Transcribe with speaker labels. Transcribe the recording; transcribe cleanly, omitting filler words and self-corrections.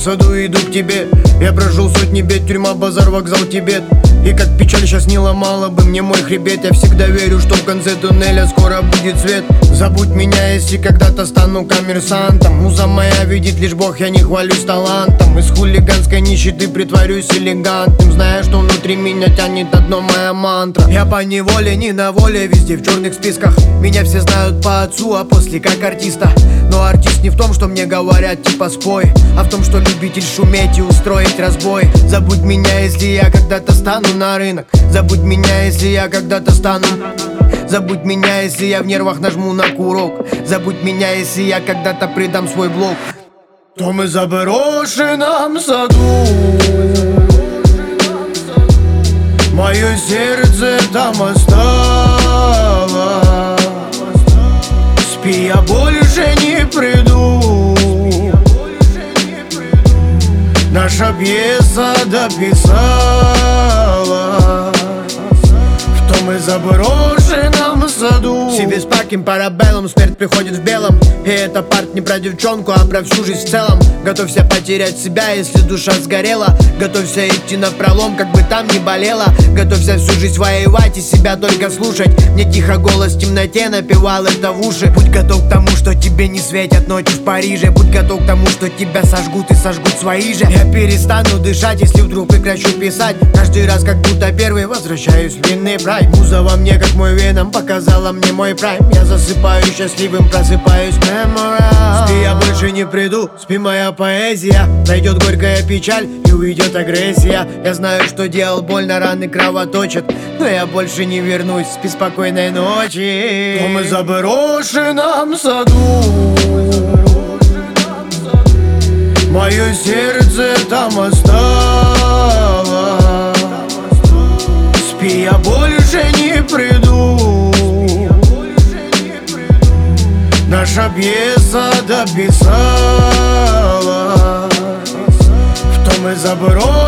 Speaker 1: саду иду к тебе. Я прожил сотни бед, тюрьма, базар, вокзал, Тибет. И как печаль сейчас не ломала бы мне мой хребет. Я всегда верю, что в конце туннеля скоро будет свет. Забудь меня, если когда-то стану коммерсантом. Муза моя видит лишь Бог, я не хвалюсь талантом. Из хулиганской нищеты притворюсь элегантным, зная, что внутри меня тянет одно моя мантра. Я по неволе, не на воле, везде в черных списках. Меня все знают по отцу, а после как артиста. Но артист не в том, что мне говорят типа спой, а в том, что любитель шуметь и устроить разбой. Забудь меня, если я когда-то стану на рынок. Забудь меня, если я когда-то стану. Забудь меня, если я в нервах нажму на курок. Забудь меня, если я когда-то предам свой блог. В том и заброшенном саду мое сердце там осталось. Спи, я больше не приду. Наша пьеса дописалась в том и заброшенном саду. Себе с паким парабеллум, смерть приходит в белом. И это парт не про девчонку, а про всю жизнь в целом. Готовься потерять себя, если душа сгорела. Готовься идти напролом, как бы там ни болело. Готовься всю жизнь воевать и себя только слушать. Мне тихо голос в темноте напевал это в уши. Будь готов к тому, что тебе не светят ночи в Париже. Будь готов к тому, что тебя сожгут и сожгут свои же. Я перестану дышать, если вдруг прекращу писать. Каждый раз, как будто первый, возвращаюсь в длинный прайм. Муза во мне, как мой веном, показала мне мой прайм. Я засыпаю счастливым, просыпаюсь меморал. Спи, я больше не приду, спи, моя поэзия. Пройдет горькая печаль и уйдет агрессия. Я знаю, что делал больно, раны кровоточат, но я больше не вернусь, спи, спокойной ночи. В том и заброшенном саду мое сердце там осталось. Спи, я больше не приду. Наша пьеса дописалась в том и заброшенном